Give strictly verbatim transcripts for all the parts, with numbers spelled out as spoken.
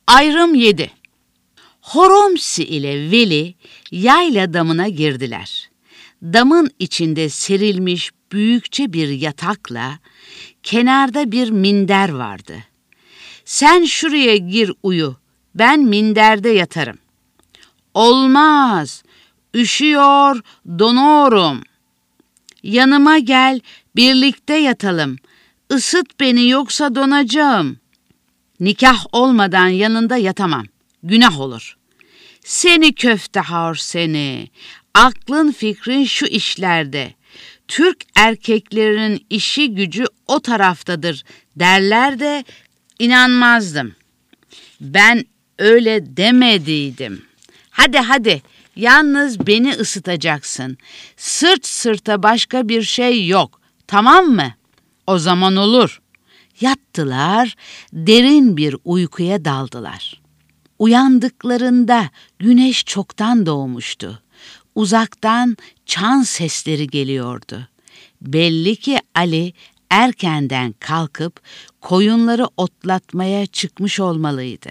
Ayrım yedi. Horomsi ile Veli yayla damına girdiler. Damın içinde serilmiş büyükçe bir yatakla kenarda bir minder vardı. Sen şuraya gir uyu, ben minderde yatarım. Olmaz, üşüyor, donuyorum. Yanıma gel, birlikte yatalım. Isıt beni yoksa donacağım. Nikah olmadan yanında yatamam, günah olur. Seni köftehar seni, aklın fikrin şu işlerde. Türk erkeklerinin işi gücü o taraftadır derler de inanmazdım. Ben öyle demediydim. Hadi hadi, yalnız beni ısıtacaksın. Sırt sırta başka bir şey yok, tamam mı? O zaman olur. Yattılar, derin bir uykuya daldılar. Uyandıklarında güneş çoktan doğmuştu. Uzaktan çan sesleri geliyordu. Belli ki Ali erkenden kalkıp koyunları otlatmaya çıkmış olmalıydı.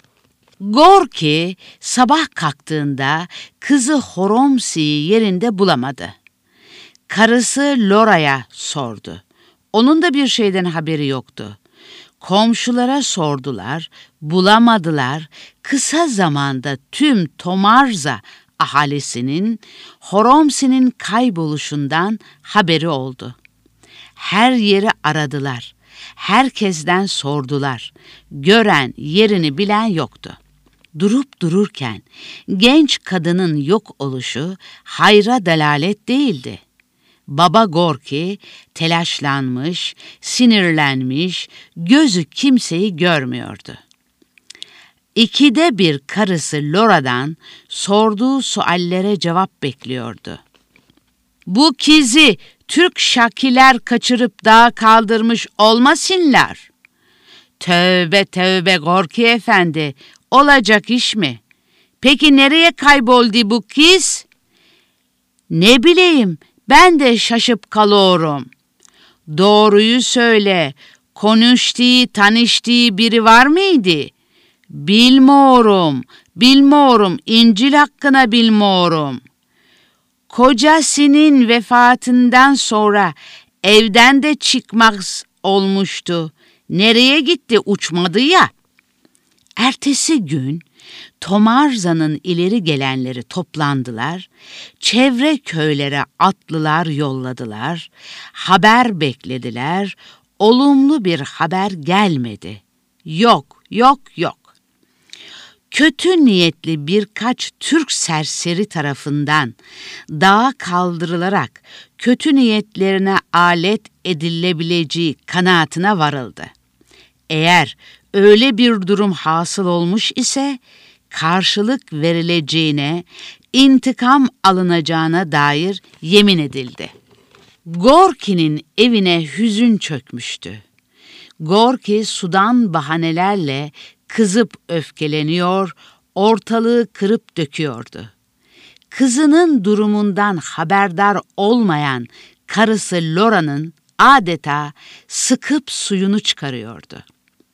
Gorki sabah kalktığında kızı Horomsi'yi yerinde bulamadı. Karısı Lora'ya sordu. Onun da bir şeyden haberi yoktu. Komşulara sordular, bulamadılar. Kısa zamanda tüm Tomarza ahalisinin Horomsi'nin kayboluşundan haberi oldu. Her yeri aradılar. Herkesten sordular. Gören, yerini bilen yoktu. Durup dururken genç kadının yok oluşu hayra delalet değildi. Baba Gorki telaşlanmış, sinirlenmiş, gözü kimseyi görmüyordu. İkide bir karısı Lora'dan sorduğu suallere cevap bekliyordu. Bu kizi Türk şakiler kaçırıp dağa kaldırmış olmasınlar. Tövbe tövbe Gorki efendi, olacak iş mi? Peki nereye kayboldu bu kız? Ne bileyim, ben de şaşıp kalıyorum. Doğruyu söyle, konuştuğu, tanıştığı biri var mıydı? Bilmiyorum, bilmiyorum, İncil hakkında bilmiyorum. Kocasının vefatından sonra evden de çıkmak olmuştu. Nereye gitti, uçmadı ya. Ertesi gün Tomarza'nın ileri gelenleri toplandılar, çevre köylere atlılar yolladılar, haber beklediler, olumlu bir haber gelmedi. Yok, yok, yok. Kötü niyetli birkaç Türk serseri tarafından dağa kaldırılarak kötü niyetlerine alet edilebileceği kanaatine varıldı. Eğer öyle bir durum hasıl olmuş ise karşılık verileceğine, intikam alınacağına dair yemin edildi. Gorki'nin evine hüzün çökmüştü. Gorki sudan bahanelerle kızıp öfkeleniyor, ortalığı kırıp döküyordu. Kızının durumundan haberdar olmayan karısı Lora'nın adeta sıkıp suyunu çıkarıyordu.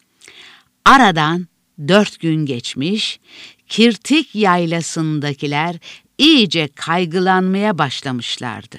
Aradan dört gün geçmiş, Kirtik yaylasındakiler iyice kaygılanmaya başlamışlardı.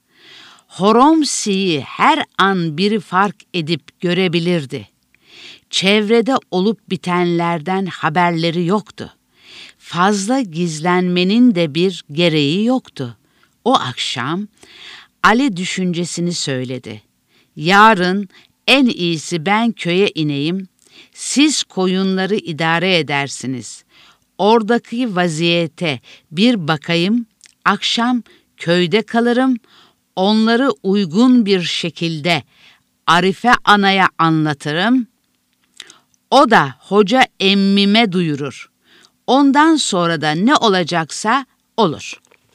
Horomsi'yi her an biri fark edip görebilirdi. Çevrede olup bitenlerden haberleri yoktu. Fazla gizlenmenin de bir gereği yoktu. O akşam Ali düşüncesini söyledi. Yarın en iyisi ben köye ineyim, siz koyunları idare edersiniz. Oradaki vaziyete bir bakayım, akşam köyde kalırım, onları uygun bir şekilde Arife Ana'ya anlatırım. O da hoca emmime duyurur. Ondan sonra da ne olacaksa olur.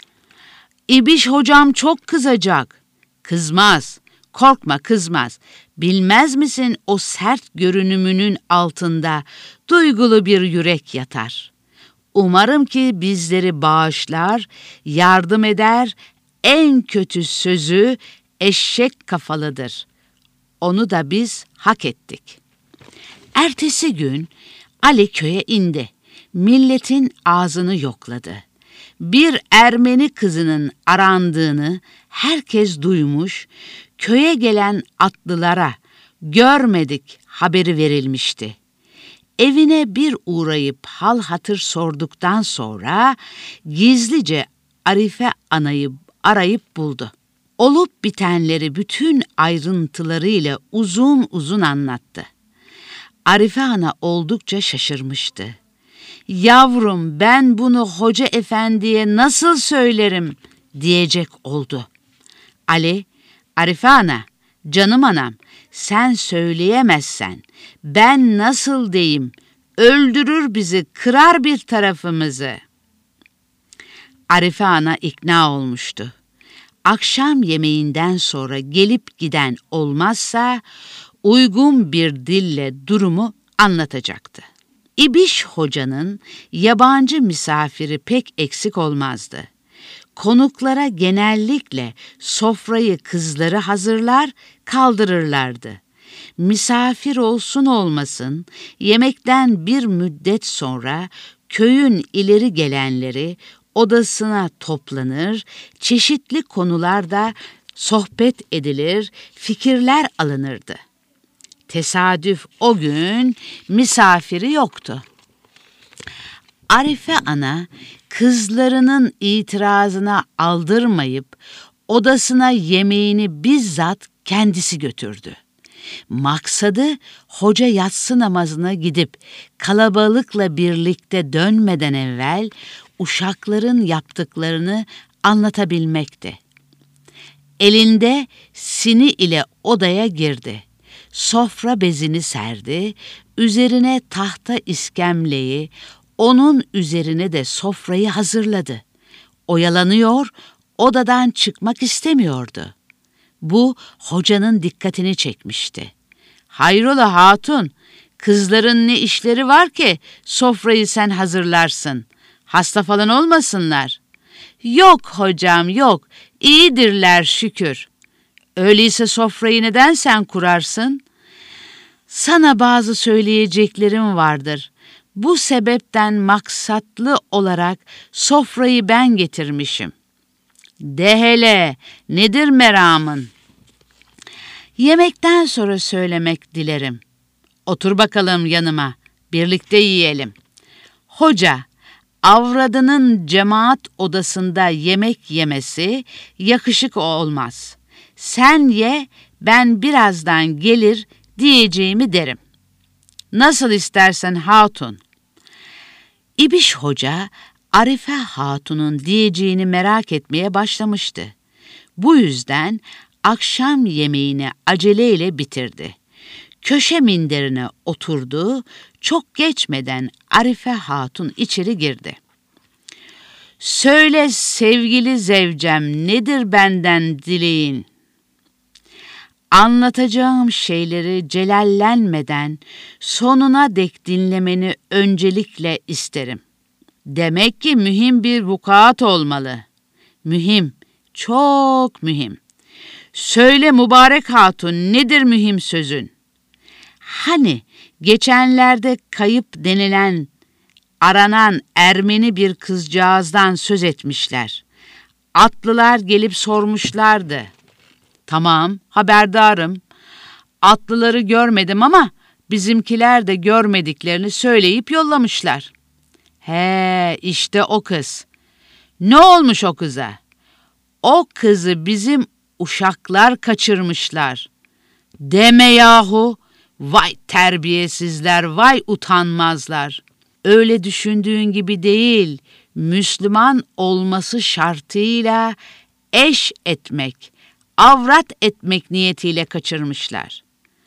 İbiş hocam çok kızacak. Kızmaz, korkma kızmaz. Bilmez misin o sert görünümünün altında duygulu bir yürek yatar. Umarım ki bizleri bağışlar, yardım eder, en kötü sözü eşek kafalıdır. Onu da biz hak ettik. Ertesi gün Ali köye indi. Milletin ağzını yokladı. Bir Ermeni kızının arandığını herkes duymuş, köye gelen atlılara görmedik haberi verilmişti. Evine bir uğrayıp hal hatır sorduktan sonra gizlice Arife Ana'yı arayıp buldu. Olup bitenleri bütün ayrıntılarıyla uzun uzun anlattı. Arife Ana oldukça şaşırmıştı. "Yavrum, ben bunu hoca efendiye nasıl söylerim?" diyecek oldu. Ali, "Arife Ana, canım anam, sen söyleyemezsen ben nasıl diyeyim, öldürür bizi, kırar bir tarafımızı." Arife Ana ikna olmuştu. Akşam yemeğinden sonra gelip giden olmazsa uygun bir dille durumu anlatacaktı. İbiş Hoca'nın yabancı misafiri pek eksik olmazdı. Konuklara genellikle sofrayı kızları hazırlar, kaldırırlardı. Misafir olsun olmasın, yemekten bir müddet sonra köyün ileri gelenleri odasına toplanır, çeşitli konularda sohbet edilir, fikirler alınırdı. Tesadüf o gün misafiri yoktu. Arife Ana kızlarının itirazına aldırmayıp odasına yemeğini bizzat kendisi götürdü. Maksadı hoca yatsı namazına gidip kalabalıkla birlikte dönmeden evvel uşakların yaptıklarını anlatabilmekti. Elinde sini ile odaya girdi. Sofra bezini serdi, üzerine tahta iskemleyi, onun üzerine de sofrayı hazırladı. Oyalanıyor, odadan çıkmak istemiyordu. Bu hocanın dikkatini çekmişti. "Hayrola hatun, kızların ne işleri var ki sofrayı sen hazırlarsın? Hasta falan olmasınlar." "Yok hocam, yok, iyidirler şükür." "Öyleyse sofrayı neden sen kurarsın?" "Sana bazı söyleyeceklerim vardır. Bu sebepten maksatlı olarak sofrayı ben getirmişim." "De hele, nedir meramın?" "Yemekten sonra söylemek dilerim." "Otur bakalım yanıma, birlikte yiyelim." "Hoca, avradının cemaat odasında yemek yemesi yakışık olmaz. Sen ye, ben birazdan gelir diyeceğimi derim." "Nasıl istersen hatun." İbiş Hoca, Arife Hatun'un diyeceğini merak etmeye başlamıştı. Bu yüzden akşam yemeğini aceleyle bitirdi. Köşe minderine oturdu, çok geçmeden Arife Hatun içeri girdi. "Söyle sevgili zevcem, nedir benden dileğin?" "Anlatacağım şeyleri celallenmeden sonuna dek dinlemeni öncelikle isterim." "Demek ki mühim bir vukuat olmalı." "Mühim, çok mühim." "Söyle mübarek hatun, nedir mühim sözün?" "Hani geçenlerde kayıp denilen, aranan Ermeni bir kızcağızdan söz etmişler. Atlılar gelip sormuşlardı." "Tamam, haberdarım. Atlıları görmedim ama bizimkiler de görmediklerini söyleyip yollamışlar." "He, işte o kız." "Ne olmuş o kıza?" "O kızı bizim uşaklar kaçırmışlar." "Deme yahu! Vay terbiyesizler, vay utanmazlar." "Öyle düşündüğün gibi değil. Müslüman olması şartıyla eş etmek, avrat etmek niyetiyle kaçırmışlar."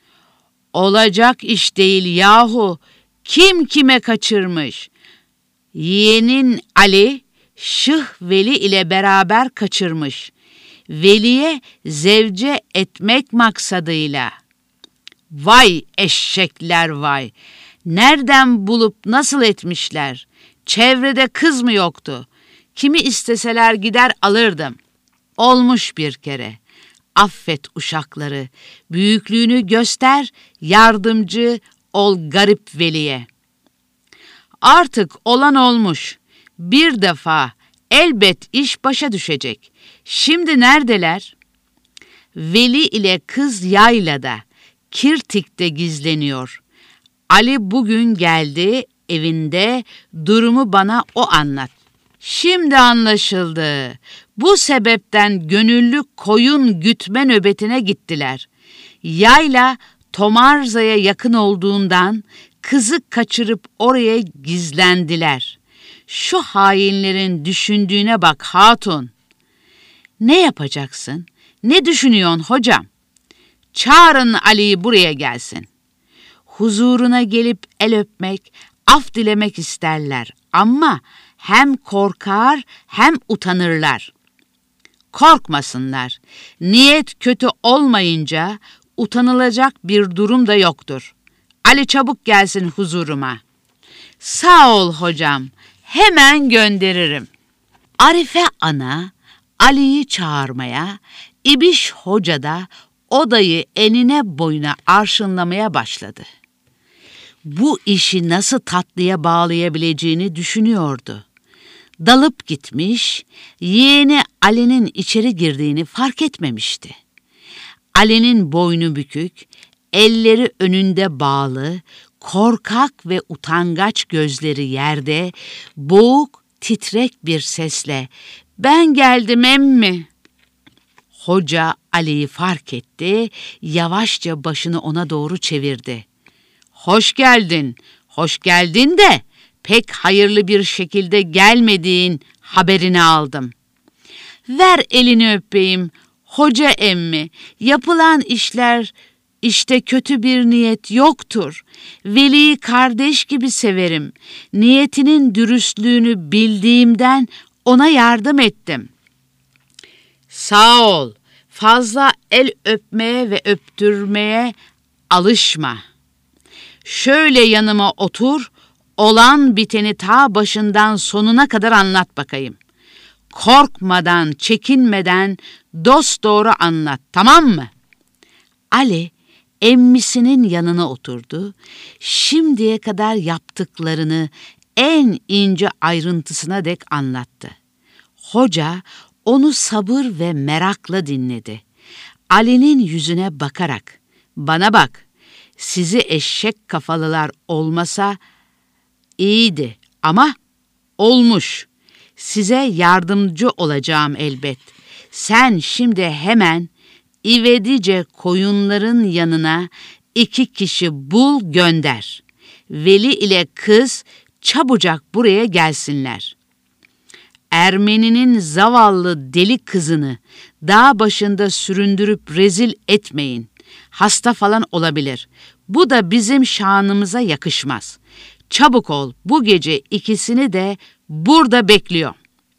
"Olacak iş değil yahu. Kim kime kaçırmış?" "Yeğenin Ali, Şıh Veli ile beraber kaçırmış. Veliye zevce etmek maksadıyla." "Vay eşekler vay! Nereden bulup nasıl etmişler? Çevrede kız mı yoktu? Kimi isteseler gider alırdım." "Olmuş bir kere. Affet uşakları. Büyüklüğünü göster, yardımcı ol garip veliye." Artık olan olmuş. Bir defa elbet iş başa düşecek. Şimdi neredeler? Veli ile kız yaylada, Kirtik'te gizleniyor. Ali bugün geldi, evinde durumu bana o anlat. Şimdi anlaşıldı. Bu sebepten gönüllü koyun gütme nöbetine gittiler. Yayla Tomarza'ya yakın olduğundan kızı kaçırıp oraya gizlendiler. Şu hainlerin düşündüğüne bak hatun. Ne yapacaksın? Ne düşünüyorsun hocam? Çağırın Ali'yi buraya gelsin. Huzuruna gelip el öpmek, af dilemek isterler ama hem korkar hem utanırlar. Korkmasınlar. Niyet kötü olmayınca utanılacak bir durum da yoktur. Ali çabuk gelsin huzuruma. Sağ ol hocam, hemen gönderirim. Arife ana Ali'yi çağırmaya, İbiş Hoca da odayı enine boyuna arşınlamaya başladı. Bu işi nasıl tatlıya bağlayabileceğini düşünüyordu. Dalıp gitmiş, yeğeni Ali'nin içeri girdiğini fark etmemişti. Ali'nin boynu bükük, elleri önünde bağlı, korkak ve utangaç gözleri yerde, boğuk, titrek bir sesle "Ben geldim emmi." Hoca Ali'yi fark etti, yavaşça başını ona doğru çevirdi. "Hoş geldin, hoş geldin de pek hayırlı bir şekilde gelmediğin haberini aldım." "Ver elini öpeyim, hoca emmi, yapılan işler işte kötü bir niyet yoktur. Veli'yi kardeş gibi severim. Niyetinin dürüstlüğünü bildiğimden ona yardım ettim." "Sağ ol, fazla el öpmeye ve öptürmeye alışma. Şöyle yanıma otur, olan biteni ta başından sonuna kadar anlat bakayım. Korkmadan, çekinmeden dosdoğru anlat, tamam mı?" Ali emmisinin yanına oturdu. Şimdiye kadar yaptıklarını en ince ayrıntısına dek anlattı. Hoca onu sabır ve merakla dinledi. Ali'nin yüzüne bakarak, "Bana bak, sizi eşek kafalılar olmasa iyiydi ama olmuş. Size yardımcı olacağım elbet. Sen şimdi hemen ivedice koyunların yanına iki kişi bul gönder. Veli ile kız çabucak buraya gelsinler. Ermeninin zavallı deli kızını dağ başında süründürüp rezil etmeyin. Hasta falan olabilir. Bu da bizim şanımıza yakışmaz. Çabuk ol, bu gece ikisini de burada bekliyor."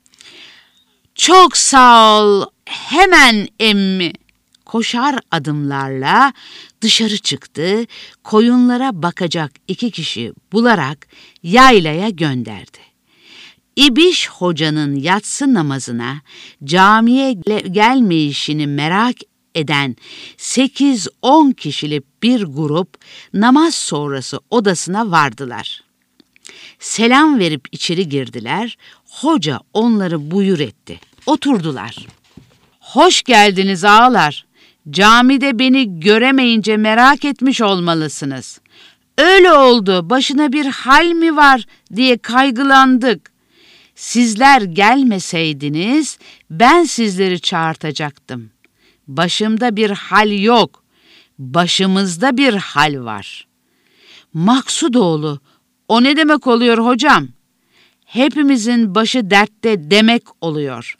"Çok sağ ol, hemen emmi." Koşar adımlarla dışarı çıktı, koyunlara bakacak iki kişi bularak yaylaya gönderdi. İbiş Hoca'nın yatsı namazına camiye gelmeyişini merak eden sekiz on kişilik bir grup namaz sonrası odasına vardılar. Selam verip içeri girdiler, hoca onları buyur etti. Oturdular. "Hoş geldiniz ağalar. Camide beni göremeyince merak etmiş olmalısınız. Öyle oldu, başına bir hal mi var diye kaygılandık. Sizler gelmeseydiniz ben sizleri çağırtacaktım. Başımda bir hal yok, başımızda bir hal var." "Maksudoğlu, o ne demek oluyor hocam?" "Hepimizin başı dertte demek oluyor."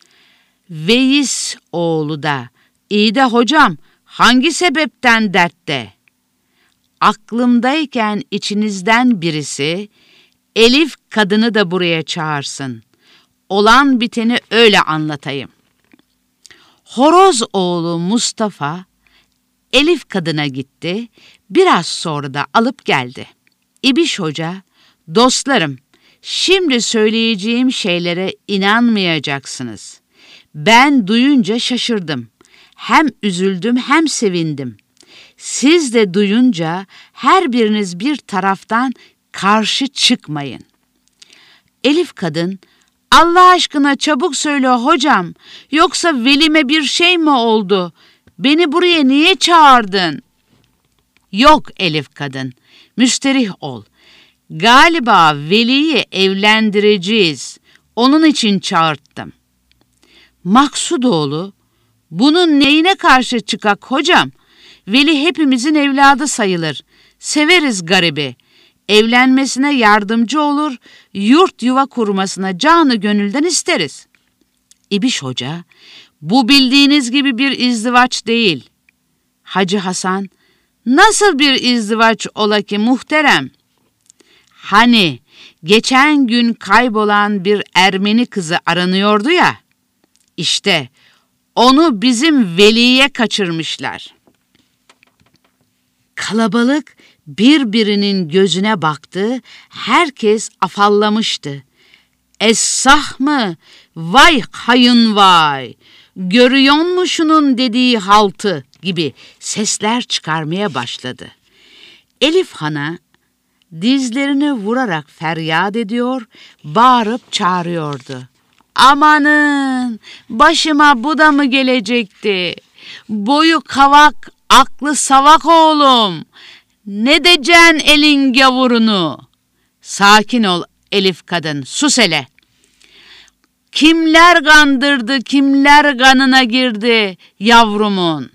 "Veys oğlu da, iyi de hocam hangi sebepten dertte?" "Aklımdayken içinizden birisi Elif kadını da buraya çağırsın. Olan biteni öyle anlatayım." Horoz oğlu Mustafa Elif kadına gitti, biraz sonra da alıp geldi. İbiş Hoca, "Dostlarım, şimdi söyleyeceğim şeylere inanmayacaksınız. Ben duyunca şaşırdım. Hem üzüldüm hem sevindim. Siz de duyunca her biriniz bir taraftan karşı çıkmayın. Elif kadın, Allah aşkına çabuk söyle hocam, yoksa velime bir şey mi oldu? Beni buraya niye çağırdın? Yok Elif kadın, müsterih ol. Galiba Veli'yi evlendireceğiz, onun için çağırttım. Maksudoğlu, bunun neyine karşı çıkak hocam? Veli hepimizin evladı sayılır. Severiz garibi. Evlenmesine yardımcı olur, yurt yuva kurmasına canı gönülden isteriz. İbiş Hoca, bu bildiğiniz gibi bir izdivaç değil. Hacı Hasan, nasıl bir izdivaç ola ki muhterem? Hani geçen gün kaybolan bir Ermeni kızı aranıyordu ya, işte onu bizim Veli'ye kaçırmışlar. Kalabalık birbirinin gözüne baktı, herkes afallamıştı. Essah mı? Vay hayın vay! Görüyor musun şunun dediği haltı gibi sesler çıkarmaya başladı. Elif Han'a dizlerini vurarak feryat ediyor, bağırıp çağırıyordu. Amanın, başıma bu da mı gelecekti? Boyu kavak, aklı savak oğlum. Ne decen elin gavurunu? Sakin ol Elif kadın, sus hele. Kimler kandırdı, kimler kanına girdi yavrumun?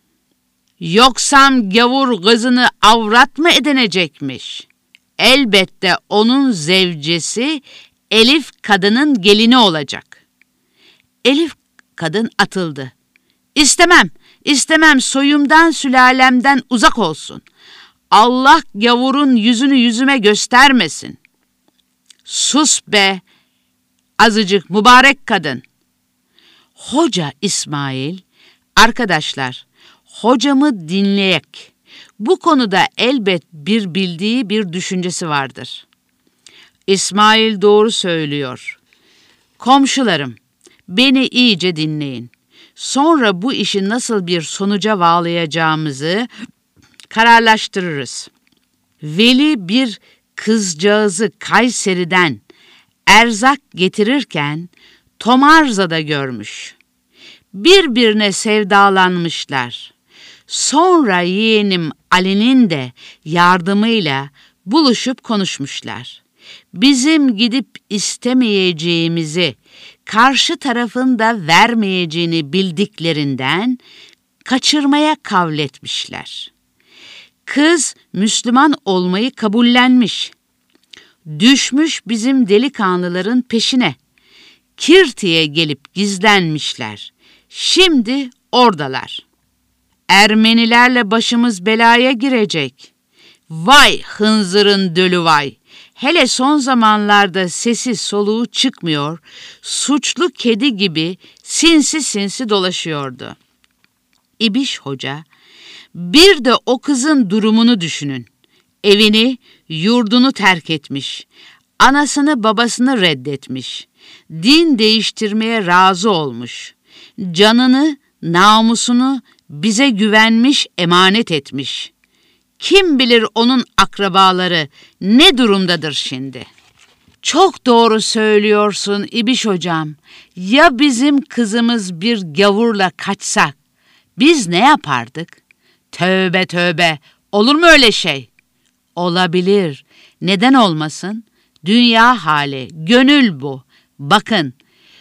Yoksam gavur kızını avrat mı edinecekmiş? Elbette onun zevcesi Elif kadının gelini olacak. Elif kadın atıldı. İstemem, istemem, soyumdan sülalemden uzak olsun. Allah gavurun yüzünü yüzüme göstermesin. Sus be, azıcık mübarek kadın. Hoca İsmail, arkadaşlar, hocamı dinleyek. Bu konuda elbet bir bildiği bir düşüncesi vardır. İsmail doğru söylüyor. Komşularım, beni iyice dinleyin. Sonra bu işi nasıl bir sonuca bağlayacağımızı kararlaştırırız. Veli bir kızcağızı Kayseri'den erzak getirirken Tomarza'da görmüş. Birbirine sevdalanmışlar. Sonra yeğenim Ali'nin de yardımıyla buluşup konuşmuşlar. Bizim gidip istemeyeceğimizi, karşı tarafın da vermeyeceğini bildiklerinden kaçırmaya kavletmişler. Kız Müslüman olmayı kabullenmiş. Düşmüş bizim delikanlıların peşine. Kirti'ye gelip gizlenmişler. Şimdi oradalar. Ermenilerle başımız belaya girecek. Vay hınzırın dölü vay! Hele son zamanlarda sesi soluğu çıkmıyor, suçlu kedi gibi sinsi sinsi dolaşıyordu. İbiş Hoca, bir de o kızın durumunu düşünün. Evini, yurdunu terk etmiş, anasını babasını reddetmiş, din değiştirmeye razı olmuş, canını, namusunu bize güvenmiş, emanet etmiş. Kim bilir onun akrabaları ne durumdadır şimdi? Çok doğru söylüyorsun İbiş hocam. Ya bizim kızımız bir gavurla kaçsak, biz ne yapardık? Tövbe tövbe, olur mu öyle şey? Olabilir. Neden olmasın? Dünya hali, gönül bu. Bakın,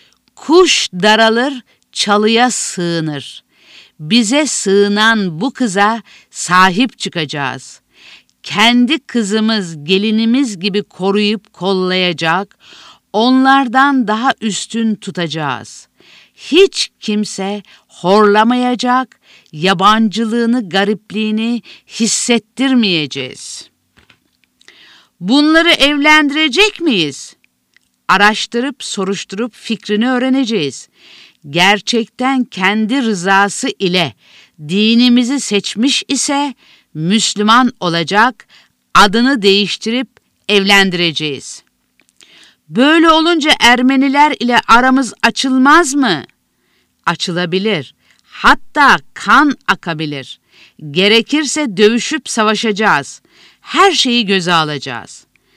kuş daralır, çalıya sığınır. Bize sığınan bu kıza sahip çıkacağız. Kendi kızımız, gelinimiz gibi koruyup kollayacak, onlardan daha üstün tutacağız. Hiç kimse horlamayacak, yabancılığını, garipliğini hissettirmeyeceğiz. Bunları evlendirecek miyiz? Araştırıp, soruşturup fikrini öğreneceğiz. Gerçekten kendi rızası ile dinimizi seçmiş ise Müslüman olacak, adını değiştirip evlendireceğiz. Böyle olunca Ermeniler ile aramız açılmaz mı? Açılabilir. Hatta kan akabilir. Gerekirse dövüşüp savaşacağız. Her şeyi göze alacağız.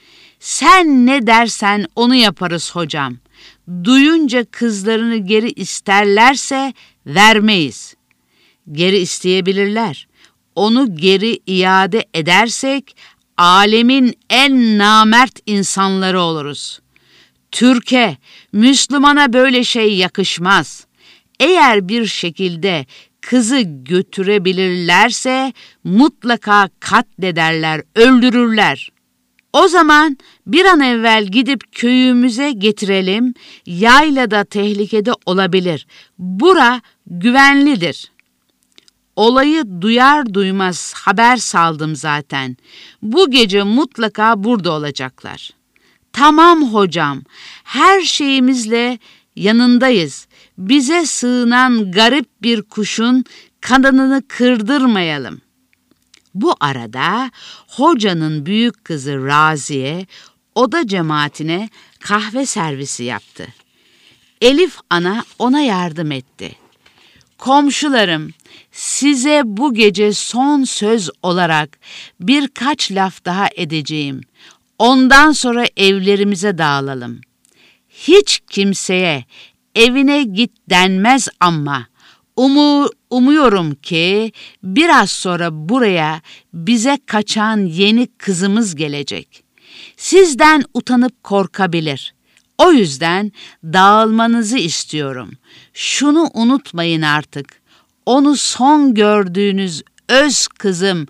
Sen ne dersen onu yaparız hocam. Duyunca kızlarını geri isterlerse vermeyiz. Geri isteyebilirler. Onu geri iade edersek alemin en namert insanları oluruz. Türk'e, Müslümana böyle şey yakışmaz. Eğer bir şekilde kızı götürebilirlerse mutlaka katlederler, öldürürler. O zaman bir an evvel gidip köyümüze getirelim, yaylada tehlikede olabilir. Bura güvenlidir. Olayı duyar duymaz haber saldım zaten. Bu gece mutlaka burada olacaklar. Tamam hocam, her şeyimizle yanındayız. Bize sığınan garip bir kuşun kanadını kırdırmayalım. Bu arada hocanın büyük kızı Raziye oda cemaatine kahve servisi yaptı. Elif ana ona yardım etti. Komşularım, size bu gece son söz olarak birkaç laf daha edeceğim. Ondan sonra evlerimize dağılalım. Hiç kimseye evine git denmez ama umu, umuyorum ki biraz sonra buraya bize kaçan yeni kızımız gelecek. Sizden utanıp korkabilir. O yüzden dağılmanızı istiyorum. Şunu unutmayın artık. Onu son gördüğünüz öz kızım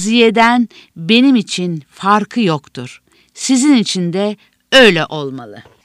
Raziye'den benim için farkı yoktur. Sizin için de öyle olmalı.